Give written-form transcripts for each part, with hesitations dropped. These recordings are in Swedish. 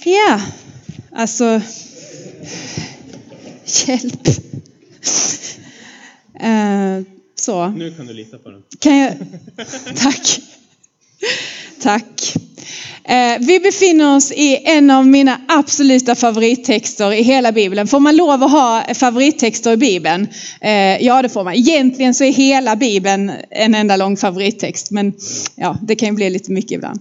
Ja, alltså hjälp. Så. Nu kan du lita på den. Kan jag? Tack. Tack. Vi befinner oss i en av mina absoluta favorittexter i hela Bibeln. Får man lov att ha favorittexter i Bibeln? Ja, det får man. Egentligen så är hela Bibeln en enda lång favorittext. Men ja, det kan ju bli lite mycket ibland.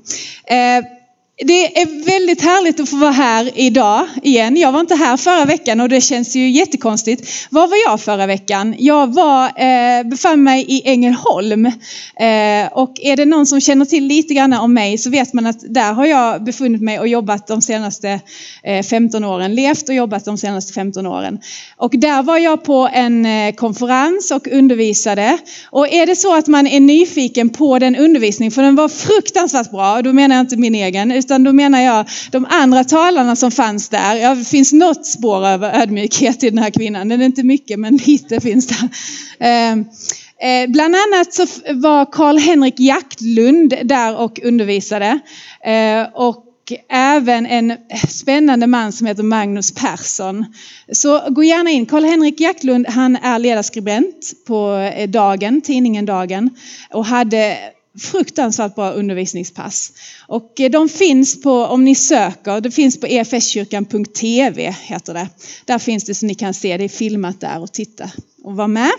Det är väldigt härligt att få vara här idag igen. Jag var inte här förra veckan och det känns ju jättekonstigt. Var var jag förra veckan? Jag befann mig i Ängelholm. Och är det någon som känner till lite grann om mig så vet man att där har jag befunnit mig och jobbat de senaste 15 åren. Levt och jobbat de senaste 15 åren. Och där var jag på en konferens och undervisade. Och är det så att man är nyfiken på den undervisningen, för den var fruktansvärt bra, då menar jag inte min egen, utan då menar jag de andra talarna som fanns där. Det finns något spår över ödmjukhet i den här kvinnan. Den är inte mycket, men lite finns där. Bland annat så var Karl-Henrik Jaktlund där och undervisade. Och även en spännande man som heter Magnus Persson. Så gå gärna in. Karl-Henrik Jaktlund, han är ledarskribent på Dagen, tidningen Dagen. Och hade fruktansvärt bra undervisningspass. Och de finns på, om ni söker, det finns på efskyrkan.tv heter det. Där finns det så ni kan se, det är filmat där och titta och vara med.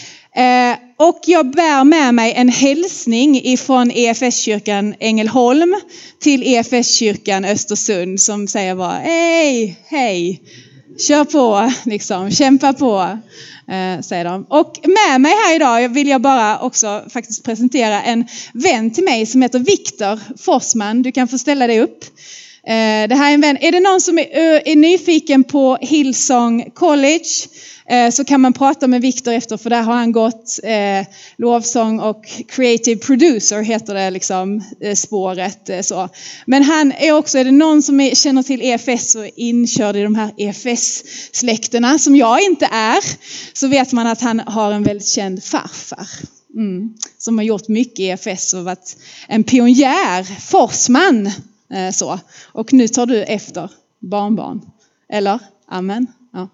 Och jag bär med mig en hälsning ifrån EFS-kyrkan Ängelholm till EFS-kyrkan Östersund som säger bara hej, kör på, liksom, kämpa på, säger de. Och med mig här idag vill jag bara också faktiskt presentera en vän till mig som heter Viktor Forsman. Du kan få ställa dig upp. Det här är en vän. Är det någon som är nyfiken på Hillsong College så kan man prata med Viktor efter, för där har han gått lovsång och creative producer heter det liksom, spåret så. Men han är också, är det någon som känner till EFS och är inkörd i de här EFS-släkterna som jag inte är, så vet man att han har en väldigt känd farfar. Som har gjort mycket i EFS och varit en pionjär, Forsman. Så. Och nu tar du efter barnbarn. Eller? Amen. Ja.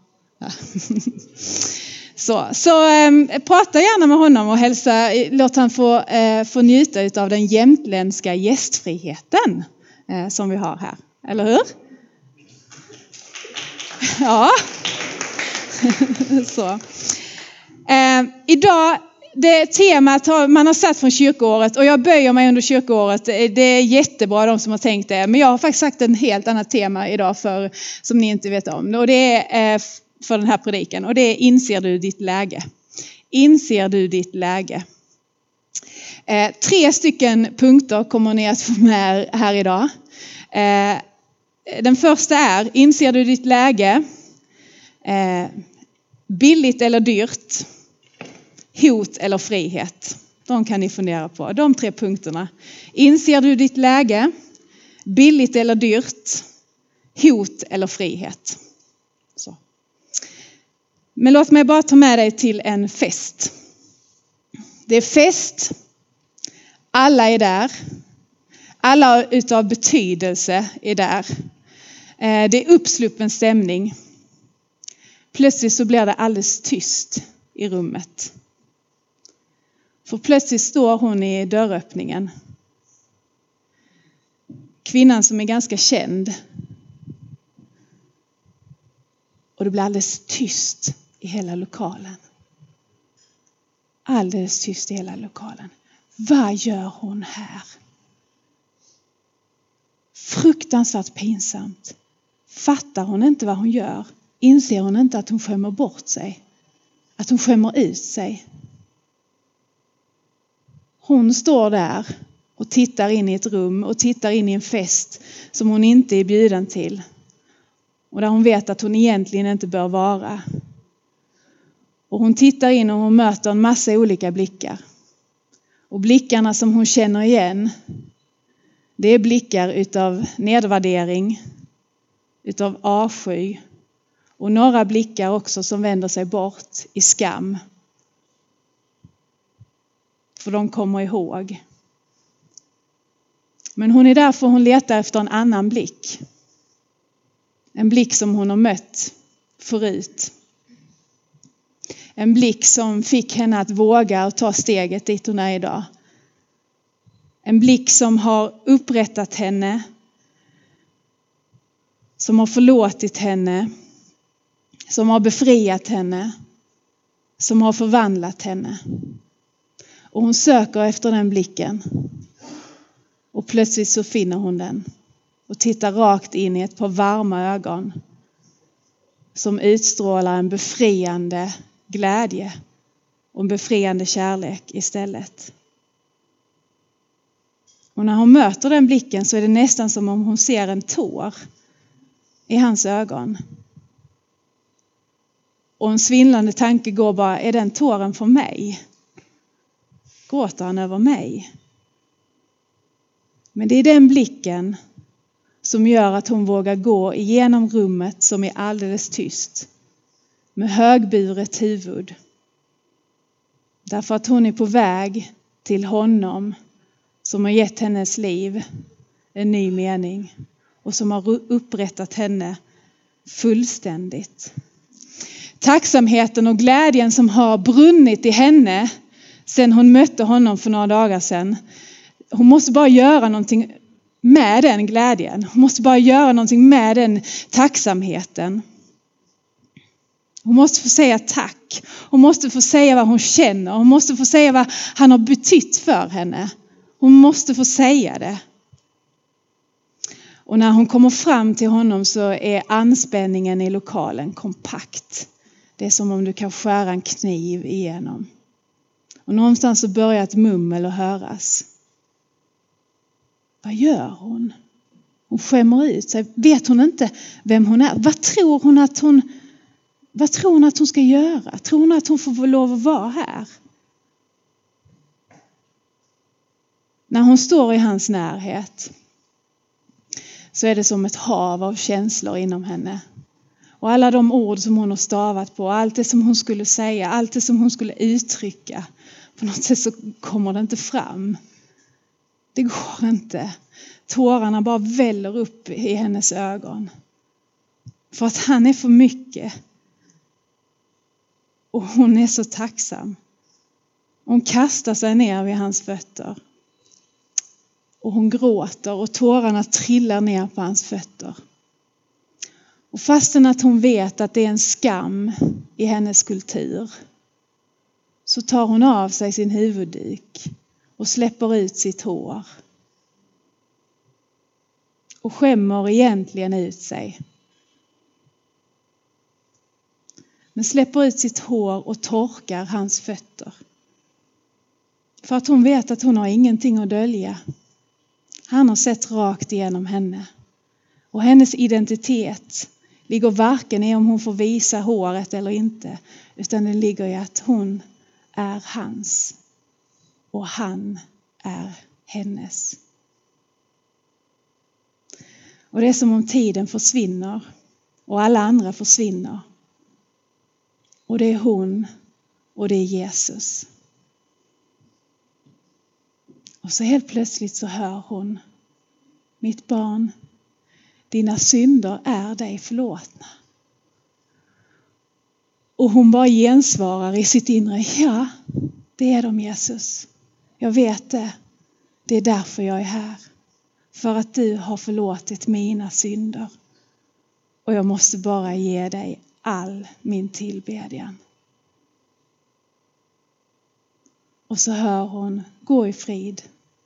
Så prata gärna med honom och hälsa. Låt han få njuta av den jämtländska gästfriheten som vi har här. Eller hur? Ja. Så. Idag, det temat man har satt från kyrkoåret, och jag böjer mig under kyrkoåret. Det är jättebra de som har tänkt det. Men jag har faktiskt sagt en helt annat tema idag som ni inte vet om. Och det är för den här predikan. Och det är: inser du ditt läge? Inser du ditt läge? 3 stycken punkter kommer ni att få med här idag. Den första är: inser du ditt läge? Billigt eller dyrt? Hot eller frihet? De kan ni fundera på. De 3 punkterna. Inser du ditt läge? Billigt eller dyrt? Hot eller frihet? Så. Men låt mig bara ta med dig till en fest. Det är fest. Alla är där. Alla utav betydelse är där. Det är uppsluppen stämning. Plötsligt så blir det alldeles tyst i rummet. För plötsligt står hon i dörröppningen. Kvinnan som är ganska känd. Och det blir alldeles tyst i hela lokalen. Alldeles tyst i hela lokalen. Vad gör hon här? Fruktansvärt pinsamt. Fattar hon inte vad hon gör? Inser hon inte att hon skämmer bort sig? Att hon skämmer ut sig? Hon står där och tittar in i ett rum och tittar in i en fest som hon inte är bjuden till. Och där hon vet att hon egentligen inte bör vara. Och hon tittar in och hon möter en massa olika blickar. Och blickarna som hon känner igen, det är blickar utav nedvärdering, utav avsky. Och några blickar också som vänder sig bort i skam. För de kommer ihåg. Men hon är där för hon letar efter en annan blick. En blick som hon har mött förut. En blick som fick henne att våga och ta steget dit hon är idag. En blick som har upprättat henne. Som har förlåtit henne. Som har befriat henne. Som har förvandlat henne. Och hon söker efter den blicken. Och plötsligt så finner hon den. Och tittar rakt in i ett par varma ögon. Som utstrålar en befriande glädje. Och en befriande kärlek istället. Och när hon möter den blicken så är det nästan som om hon ser en tår i hans ögon. Och en svindlande tanke går bara, är den tåren för mig? Gråter han över mig? Men det är den blicken som gör att hon vågar gå igenom rummet som är alldeles tyst. Med högburet huvud. Därför att hon är på väg till honom som har gett hennes liv en ny mening. Och som har upprättat henne fullständigt. Tacksamheten och glädjen som har brunnit i henne sen hon mötte honom för några dagar sedan. Hon måste bara göra någonting med den glädjen. Hon måste bara göra någonting med den tacksamheten. Hon måste få säga tack. Hon måste få säga vad hon känner. Hon måste få säga vad han har betytt för henne. Hon måste få säga det. Och när hon kommer fram till honom så är anspänningen i lokalen kompakt. Det är som om du kan skära en kniv igenom. Och någonstans så börjar ett mummel att höras. Vad gör hon? Hon skämmer ut sig. Vet hon inte vem hon är? Vad tror hon att hon ska göra? Tror hon att hon får lov att vara här? När hon står i hans närhet så är det som ett hav av känslor inom henne. Och alla de ord som hon har stavat på, allt det som hon skulle säga, allt det som hon skulle uttrycka. På något sätt så kommer det inte fram. Det går inte. Tårarna bara väller upp i hennes ögon. För att han är för mycket. Och hon är så tacksam. Hon kastar sig ner vid hans fötter. Och hon gråter och tårarna trillar ner på hans fötter. Och fastän att hon vet att det är en skam i hennes kultur. Så tar hon av sig sin huvuddyk och släpper ut sitt hår. Och skämmer egentligen ut sig. Men släpper ut sitt hår och torkar hans fötter. För att hon vet att hon har ingenting att dölja. Han har sett rakt igenom henne. Och hennes identitet ligger varken i om hon får visa håret eller inte. Utan det ligger i att hon är hans. Och han är hennes. Och det är som om tiden försvinner. Och alla andra försvinner. Och det är hon och det är Jesus. Och så helt plötsligt så hör hon. Mitt barn, dina synder är dig förlåtna. Och hon bara gensvarar i sitt inre. Ja, det är de Jesus. Jag vet det. Det är därför jag är här. För att du har förlåtit mina synder. Och jag måste bara ge dig all min tillbedjan. Och så hör hon, gå i frid.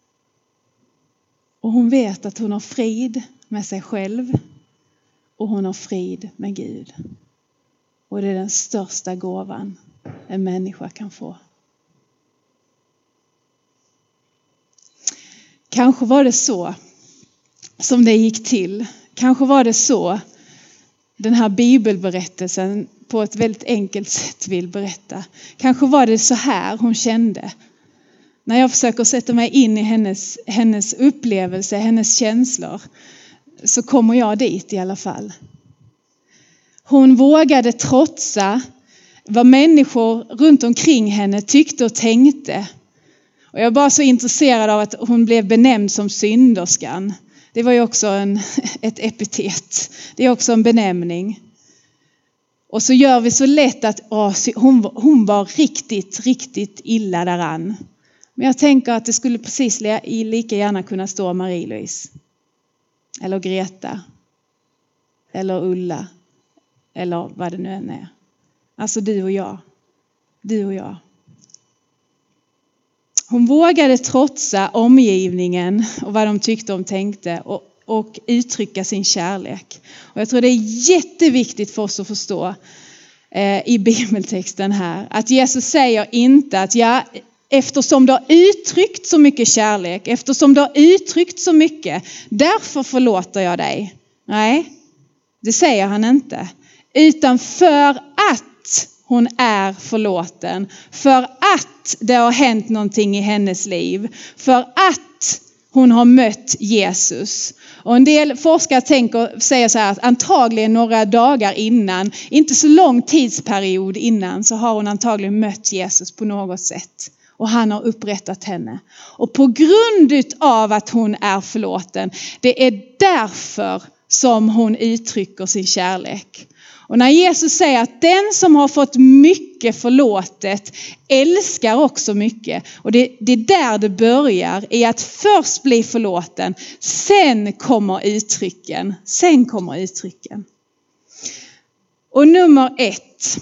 Och hon vet att hon har frid med sig själv. Och hon har frid med Gud. Och det är den största gåvan en människa kan få. Kanske var det så som det gick till. Kanske var det så den här bibelberättelsen på ett väldigt enkelt sätt vill berätta. Kanske var det så här hon kände. När jag försöker sätta mig in i hennes upplevelse, hennes känslor. Så kommer jag dit i alla fall. Hon vågade trotsa vad människor runt omkring henne tyckte och tänkte. Och jag är bara så intresserad av att hon blev benämnd som synderskan. Det var ju också ett epitet. Det är också en benämning. Och så gör vi så lätt att hon var riktigt illa däran. Men jag tänker att det skulle precis lika gärna kunna stå Marie-Louise. Eller Greta. Eller Ulla. Eller vad det nu än är. Alltså du och jag. Du och jag. Hon vågade trotsa omgivningen och vad de tyckte och tänkte och uttrycka sin kärlek. Och jag tror det är jätteviktigt för oss att förstå i bibeltexten här. Att Jesus säger inte att eftersom du har uttryckt så mycket kärlek, eftersom du har uttryckt så mycket, därför förlåter jag dig. Nej, det säger han inte. Utan för att hon är förlåten. För att det har hänt någonting i hennes liv. För att hon har mött Jesus. Och en del forskare säger så här att antagligen några dagar innan, inte så lång tidsperiod innan, så har hon antagligen mött Jesus på något sätt. Och han har upprättat henne. Och på grund av att hon är förlåten, det är därför som hon uttrycker sin kärlek. Och när Jesus säger att den som har fått mycket förlåtet älskar också mycket. Och det är där det börjar, i att först bli förlåten. Sen kommer uttrycken. Och nummer 1.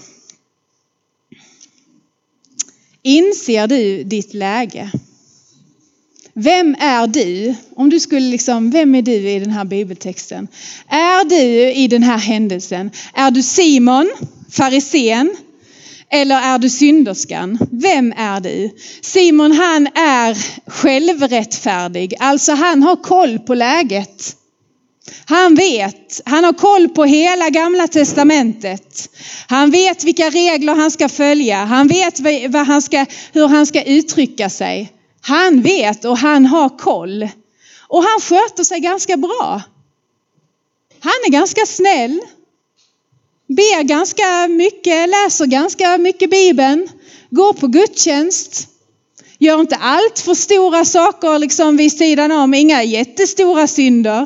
Inser du ditt läge? Vem är du? Om du skulle vem är du i den här bibeltexten? Är du i den här händelsen? Är du Simon, farisén? Eller är du synderskan? Vem är du? Simon, han är självrättfärdig. Alltså han har koll på läget. Han har koll på hela gamla testamentet. Han vet vilka regler han ska följa. Han vet hur han ska uttrycka sig. Han vet och han har koll. Och han sköter sig ganska bra. Han är ganska snäll. Ber ganska mycket, läser ganska mycket Bibeln. Går på gudstjänst. Gör inte allt för stora saker vid sidan om. Inga jättestora synder.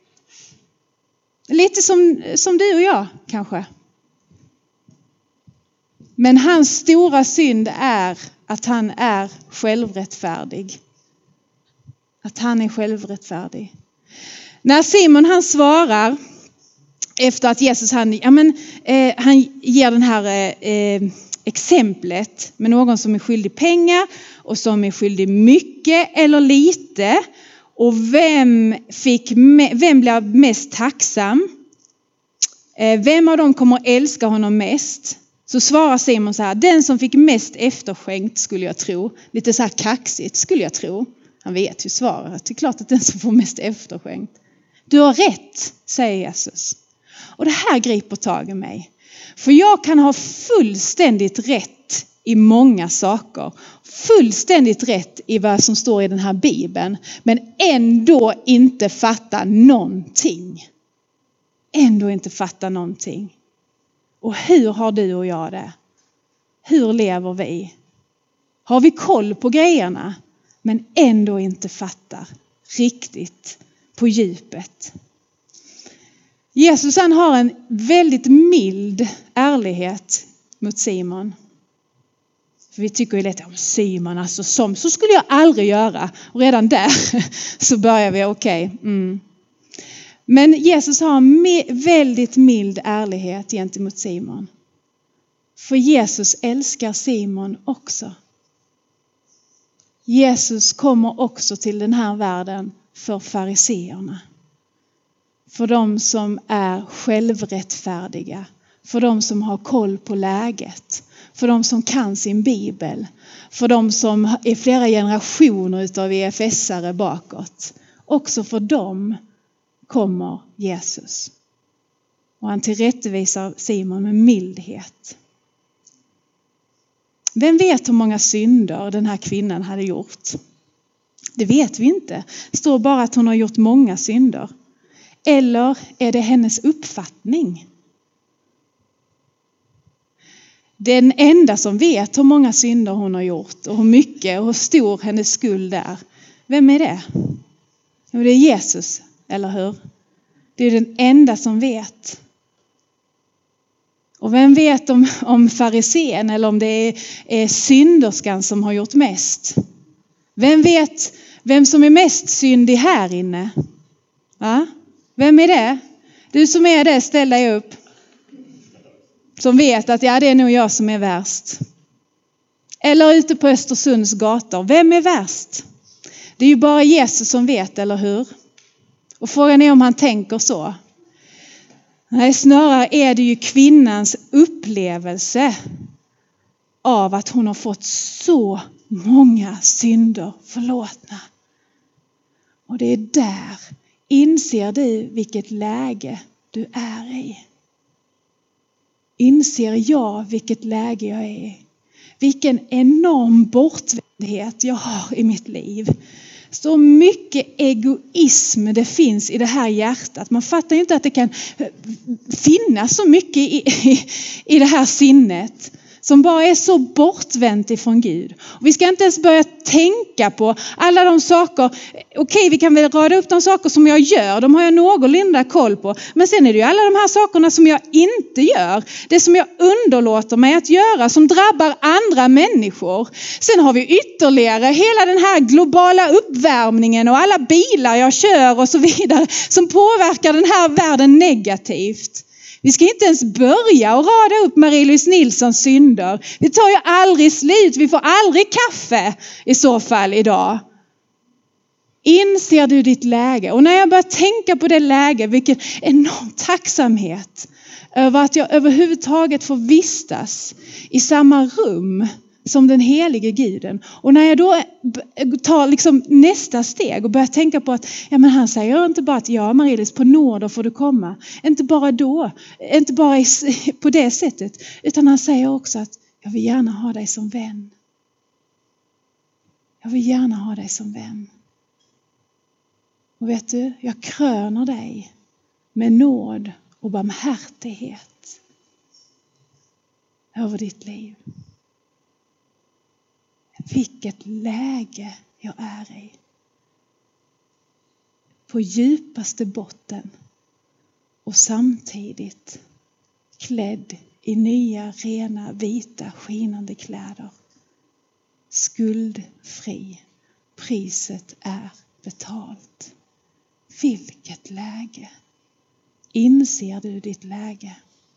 Lite som du och jag kanske. Men hans stora synd är att han är självrättfärdig. När Simon han svarar efter att Jesus han ger den här exemplet med någon som är skyldig pengar och som är skyldig mycket eller lite. Och vem blir mest tacksam? Vem av dem kommer älska honom mest? Så svarar Simon så här: den som fick mest efterskänkt skulle jag tro. Lite så här kaxigt skulle jag tro. Han vet ju svaret. Det är klart att den som får mest efterskänkt. Du har rätt, säger Jesus. Och det här griper tag i mig. För jag kan ha fullständigt rätt i många saker. Fullständigt rätt i vad som står i den här Bibeln. Men ändå inte fatta någonting. Och hur har du och jag det? Hur lever vi? Har vi koll på grejerna men ändå inte fattar riktigt på djupet? Jesus han har en väldigt mild ärlighet mot Simon. För vi tycker ju lätt om Simon, alltså så skulle jag aldrig göra. Och redan där så börjar vi okej. Men Jesus har en väldigt mild ärlighet gentemot Simon. För Jesus älskar Simon också. Jesus kommer också till den här världen för fariseerna. För de som är självrättfärdiga. För de som har koll på läget. För de som kan sin bibel. För de som är flera generationer utav EFS-are bakåt. Också för dem kommer Jesus. Och han tillrättvisar Simon med mildhet. Vem vet hur många synder den här kvinnan hade gjort? Det vet vi inte. Det står bara att hon har gjort många synder. Eller är det hennes uppfattning? Den enda som vet hur många synder hon har gjort och hur mycket och hur stor hennes skuld är. Vem är det? Jo, det är Jesus. eller hur? Det är den enda som vet. Och vem vet om farisén eller om det är synderskan som har gjort mest? Vem vet vem som är mest syndig här inne? Va? Vem är det? Du som är det, ställ dig upp. Som vet att det är nog jag som är värst. Eller ute på Östersunds gator. Vem är värst? Det är ju bara Jesus som vet, eller hur? Och frågan är om han tänker så. Nej, snarare är det ju kvinnans upplevelse av att hon har fått så många synder förlåtna. Och det är där, inser du vilket läge du är i? Inser jag vilket läge jag är i? Vilken enorm bortvändhet jag har i mitt liv. Så mycket egoism det finns i det här hjärtat. Man fattar inte att det kan finnas så mycket i det här sinnet. Som bara är så bortvänt ifrån Gud. Och vi ska inte ens börja tänka på alla de saker. Okej, vi kan väl rada upp de saker som jag gör. De har jag någorlunda koll på. Men sen är det ju alla de här sakerna som jag inte gör. Det som jag underlåter mig att göra. Som drabbar andra människor. Sen har vi ytterligare hela den här globala uppvärmningen. Och alla bilar jag kör och så vidare. Som påverkar den här världen negativt. Vi ska inte ens börja och rada upp Marie-Louise Nilssons synder. Vi tar ju aldrig slut. Vi får aldrig kaffe i så fall idag. Inser du ditt läge? Och när jag börjar tänka på det läge, vilken enorm tacksamhet över att jag överhuvudtaget får vistas i samma rum som den helige Guden. Och när jag då tar liksom nästa steg och börjar tänka på att han säger inte bara att Marie-Louise, på nåder får du komma. Inte bara då, inte bara på det sättet, utan han säger också att jag vill gärna ha dig som vän. Jag vill gärna ha dig som vän. Och vet du, jag kröner dig med nåd och barmhärtighet över ditt liv. Vilket läge jag är i. På djupaste botten och samtidigt klädd i nya, rena, vita, skinande kläder. Skuldfri. Priset är betalt. Vilket läge. Inser du ditt läge?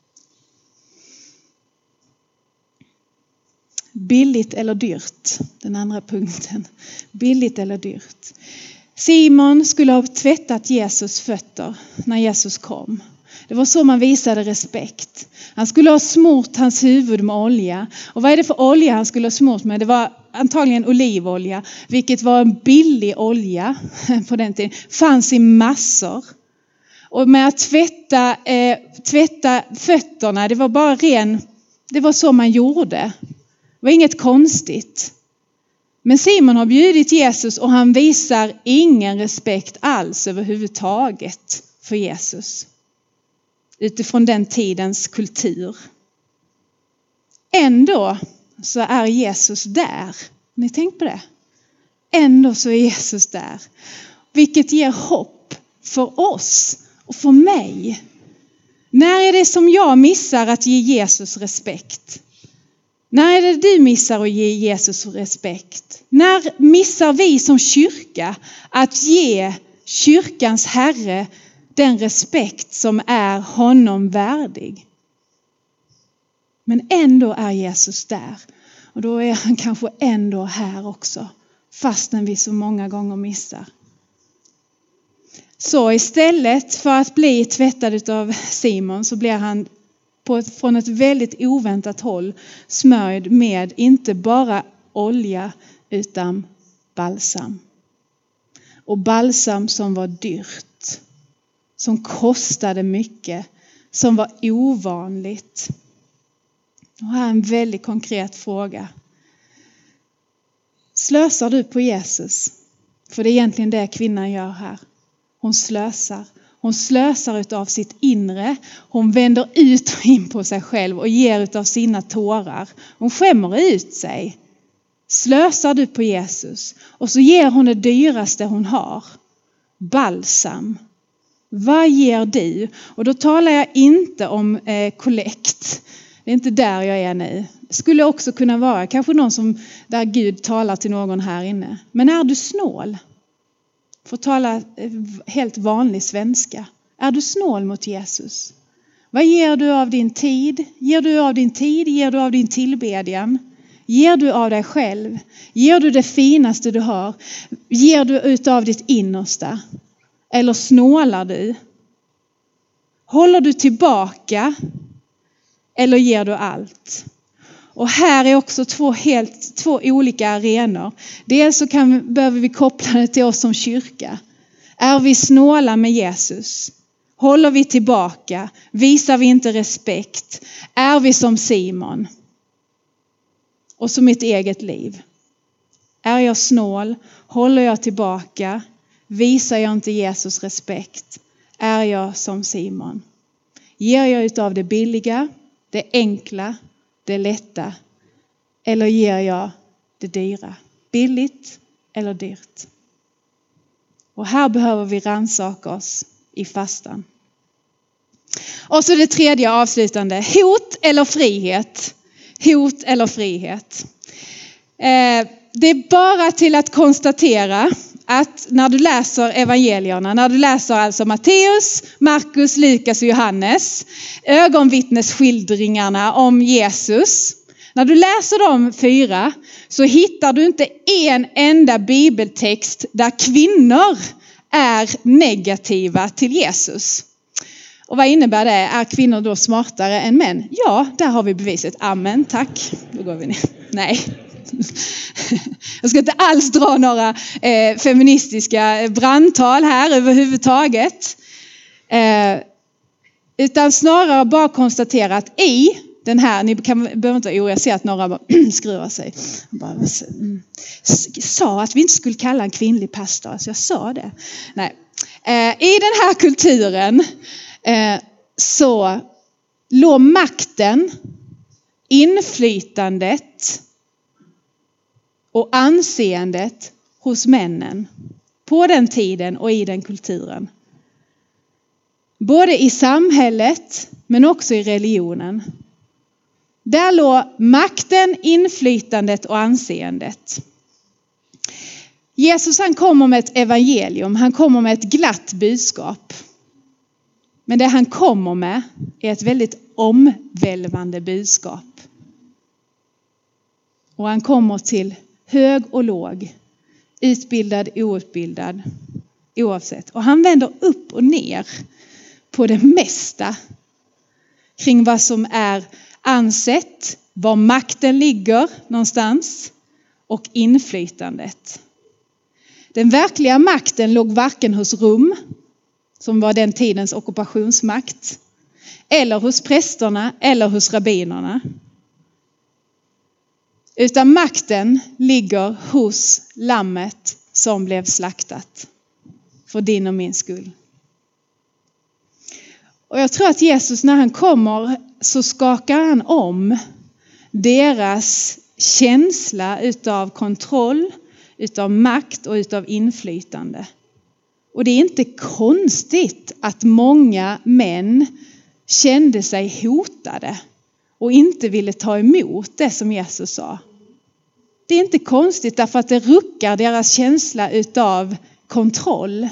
Billigt eller dyrt, den andra punkten. Billigt eller dyrt. Simon skulle ha tvättat Jesus fötter när Jesus kom. Det var så man visade respekt. Han skulle ha smort hans huvud med olja. Och vad är det för olja han skulle ha smort med? Det var antagligen olivolja, vilket var en billig olja på den tiden. Fanns i massor. Och med att tvätta fötterna, det var bara det var så man gjorde. Det var inget konstigt. Men Simon har bjudit Jesus och han visar ingen respekt alls överhuvudtaget för Jesus. Utifrån den tidens kultur. Ändå så är Jesus där. Ni tänkt på det? Ändå så är Jesus där. Vilket ger hopp för oss och för mig. När är det som jag missar att ge Jesus respekt? När är det du missar att ge Jesus respekt? När missar vi som kyrka att ge kyrkans herre den respekt som är honom värdig? Men ändå är Jesus där. Och då är han kanske ändå här också. Fastän vi så många gånger missar. Så istället för att bli tvättad av Simon så blir han från ett väldigt oväntat håll smörjd med inte bara olja utan balsam. Och balsam som var dyrt. Som kostade mycket. Som var ovanligt. Och här är en väldigt konkret fråga. Slösar du på Jesus? För det är egentligen det kvinnan gör här. Hon slösar. Hon slösar utav sitt inre. Hon vänder ut och in på sig själv och ger utav sina tårar. Hon skämmer ut sig. Slösar du på Jesus? Och så ger hon det dyraste hon har. Balsam. Vad ger du? Och då talar jag inte om kollekt. Det är inte där jag är nu. Det skulle också kunna vara kanske någon där Gud talar till någon här inne. Men är du snål? Får tala helt vanlig svenska. Är du snål mot Jesus? Vad ger du av din tid? Ger du av din tid? Ger du av din tillbedjan? Ger du av dig själv? Ger du det finaste du har? Ger du utav ditt innersta? Eller snålar du? Håller du tillbaka? Eller ger du allt? Och här är också två olika arenor. Dels så behöver vi koppla det till oss som kyrka. Är vi snåla med Jesus? Håller vi tillbaka? Visar vi inte respekt? Är vi som Simon? Och som mitt eget liv. Är jag snål? Håller jag tillbaka? Visar jag inte Jesus respekt? Är jag som Simon? Ger jag utav det billiga, det enkla, det lätta? Eller ger jag det dyra? Billigt eller dyrt? Och här behöver vi rannsaka oss i fastan. Och så det tredje avslutande. Hot eller frihet? Hot eller frihet? Det är bara till att konstatera att när du läser evangelierna, när du läser alltså Matteus, Markus, Lukas och Johannes, ögonvittnesskildringarna om Jesus. När du läser de 4 så hittar du inte en enda bibeltext där kvinnor är negativa till Jesus. Och vad innebär det? Är kvinnor då smartare än män? Ja, där har vi beviset. Amen, tack. Då går vi ner. Nej. Jag ska inte alls dra några feministiska brandtal här överhuvudtaget. Utan snarare bara konstatera att i den här, ni behöver inte jag ser att några bara skruvar sig. Sa att vi inte skulle kalla en kvinnlig pastor, så jag sa det. Nej. I den här kulturen så låg makten, inflytandet och anseendet hos männen på den tiden och i den kulturen. Både i samhället men också i religionen. Där låg makten, inflytandet och anseendet. Jesus han kommer med ett evangelium, han kommer med ett glatt budskap. Men det han kommer med är ett väldigt omvälvande budskap. Och han kommer till hög och låg, utbildad, outbildad, oavsett. Och han vänder upp och ner på det mesta kring vad som är ansett, var makten ligger någonstans och inflytandet. Den verkliga makten låg varken hos Rom, som var den tidens ockupationsmakt, eller hos prästerna eller hos rabbinerna. Utan makten ligger hos lammet som blev slaktat för din och min skull. Och jag tror att Jesus när han kommer så skakar han om deras känsla utav kontroll, utav makt och utav inflytande. Och det är inte konstigt att många män kände sig hotade och inte ville ta emot det som Jesus sa. Det är inte konstigt därför att det ruckar deras känsla utav kontroll.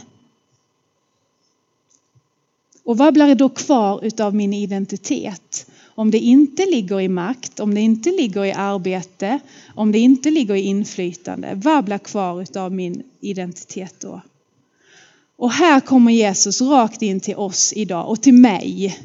Och vad blir det då kvar utav min identitet? Om det inte ligger i makt, om det inte ligger i arbete, om det inte ligger i inflytande. Vad blir kvar utav min identitet då? Och här kommer Jesus rakt in till oss idag och till mig.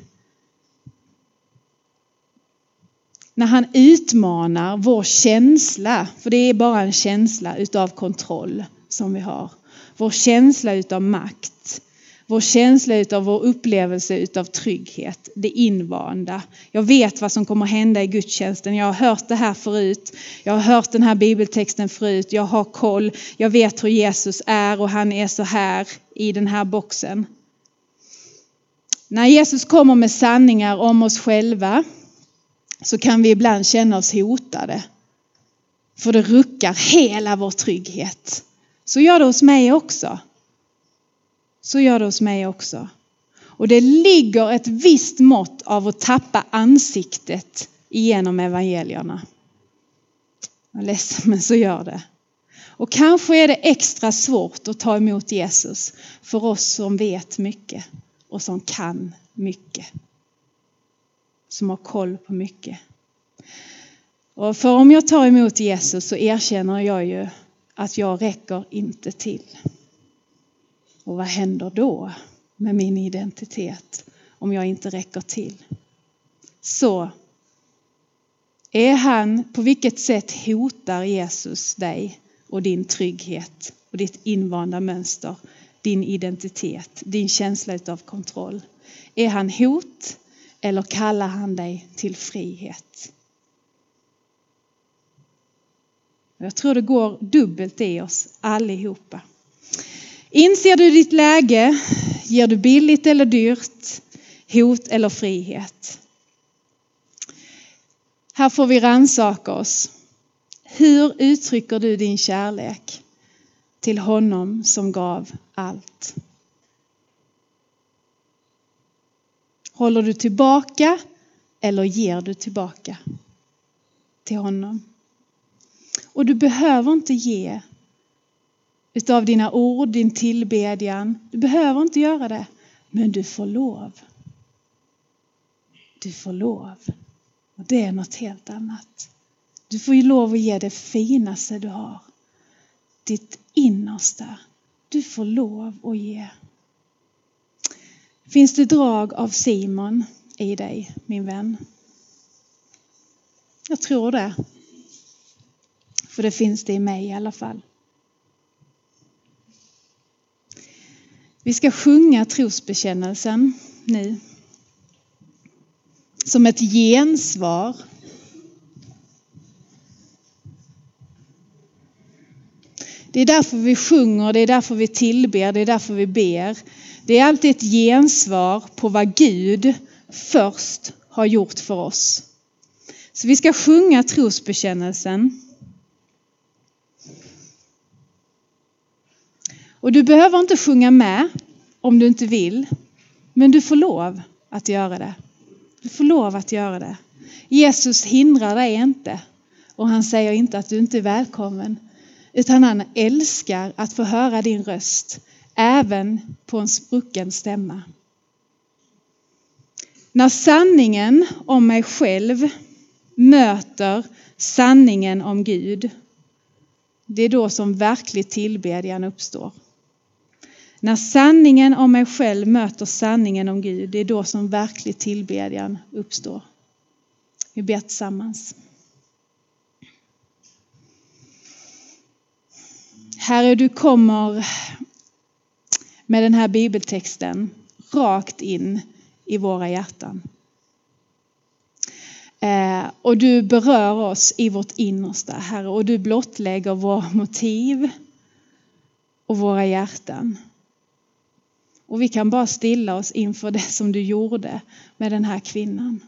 När han utmanar vår känsla, för det är bara en känsla utav kontroll som vi har. Vår känsla utav makt. Vår känsla utav vår upplevelse utav trygghet. Det invanda. Jag vet vad som kommer hända i gudstjänsten. Jag har hört det här förut. Jag har hört den här bibeltexten förut. Jag har koll. Jag vet hur Jesus är och han är så här i den här boxen. När Jesus kommer med sanningar om oss själva så kan vi ibland känna oss hotade. För det ruckar hela vår trygghet. Så gör det hos mig också. Så gör det hos mig också. Och det ligger ett visst mått av att tappa ansiktet genom evangelierna. Jag är ledsen, men så gör det. Och kanske är det extra svårt att ta emot Jesus för oss som vet mycket och som kan mycket. Som har koll på mycket. Och för om jag tar emot Jesus så erkänner jag ju att jag räcker inte till. Och vad händer då med min identitet om jag inte räcker till? Så är han, på vilket sätt hotar Jesus dig och din trygghet och ditt invanda mönster, din identitet, din känsla av kontroll? Är han hot eller kallar han dig till frihet? Jag tror det går dubbelt i oss allihopa. Inser du ditt läge? Ger du billigt eller dyrt? Hot eller frihet? Här får vi rannsaka oss. Hur uttrycker du din kärlek till honom som gav allt? Håller du tillbaka eller ger du tillbaka till honom? Och du behöver inte ge utav dina ord, din tillbedjan. Du behöver inte göra det. Men du får lov. Du får lov. Och det är något helt annat. Du får ju lov att ge det finaste du har. Ditt innersta. Du får lov att ge. Finns det drag av Simon i dig, min vän? Jag tror det. För det finns det i mig i alla fall. Vi ska sjunga trosbekännelsen nu. Som ett gensvar. Det är därför vi sjunger, det är därför vi tillber, det är därför vi ber. Det är alltid ett gensvar på vad Gud först har gjort för oss. Så vi ska sjunga trosbekännelsen. Och du behöver inte sjunga med om du inte vill. Men du får lov att göra det. Du får lov att göra det. Jesus hindrar dig inte. Och han säger inte att du inte är välkommen. Utan han älskar att få höra din röst. Även på en sprucken stämma. När sanningen om mig själv möter sanningen om Gud. Det är då som verklig tillbedjan uppstår. När sanningen om mig själv möter sanningen om Gud, det är då som verklig tillbedjan uppstår. Vi ber tillsammans. Herre, du kommer med den här bibeltexten rakt in i våra hjärtan. Och du berör oss i vårt innersta, Herre. Och du blottlägger våra motiv och våra hjärtan. Och vi kan bara stilla oss inför det som du gjorde med den här kvinnan.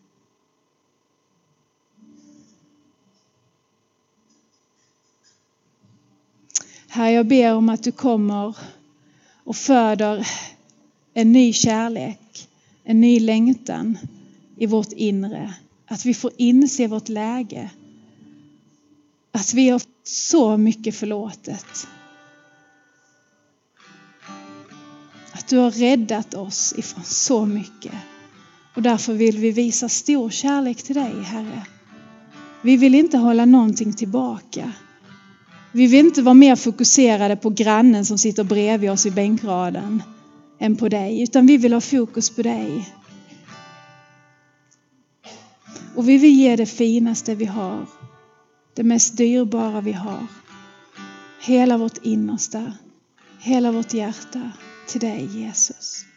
Herre, jag ber om att du kommer och föder en ny kärlek, en ny längtan i vårt inre. Att vi får inse vårt läge. Att vi har så mycket förlåtet. Att du har räddat oss ifrån så mycket. Och därför vill vi visa stor kärlek till dig, Herre. Vi vill inte hålla någonting tillbaka. Vi vill inte vara mer fokuserade på grannen som sitter bredvid oss i bänkraden än på dig. Utan vi vill ha fokus på dig. Och vi vill ge det finaste vi har. Det mest dyrbara vi har. Hela vårt innersta. Hela vårt hjärta till dig, Jesus.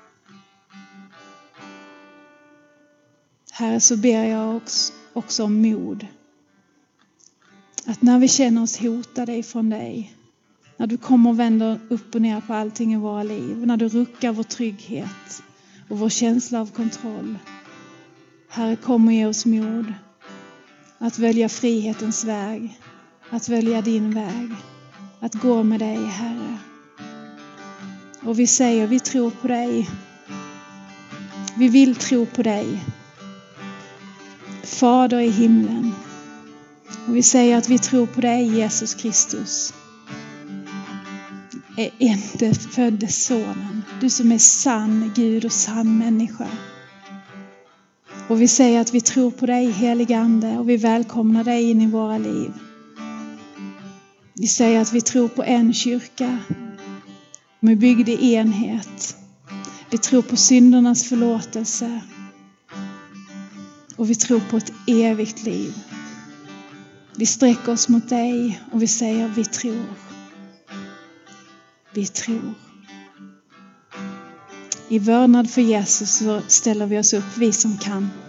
Herre, så ber jag också om mod. Att när vi känner oss hotade ifrån dig. När du kommer och vänder upp och ner på allting i våra liv. När du ruckar vår trygghet och vår känsla av kontroll. Herre, kom och ge oss mod. Att välja frihetens väg. Att välja din väg. Att gå med dig, Herre. Och vi säger, vi tror på dig. Vi vill tro på dig, Fader i himlen. Och vi säger att vi tror på dig, Jesus Kristus, är enda födde sonen. Du som är sann Gud och sann människa. Och vi säger att vi tror på dig, helige Ande, och vi välkomnar dig in i våra liv. Vi säger att vi tror på en kyrka. Vi byggd i enhet. Vi tror på syndernas förlåtelse. Och vi tror på ett evigt liv. Vi sträcker oss mot dig och vi säger vi tror. Vi tror. I vördnad för Jesus så ställer vi oss upp, vi som kan.